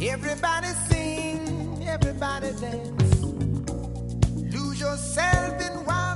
Everybody sing, everybody dance. Lose yourself in wild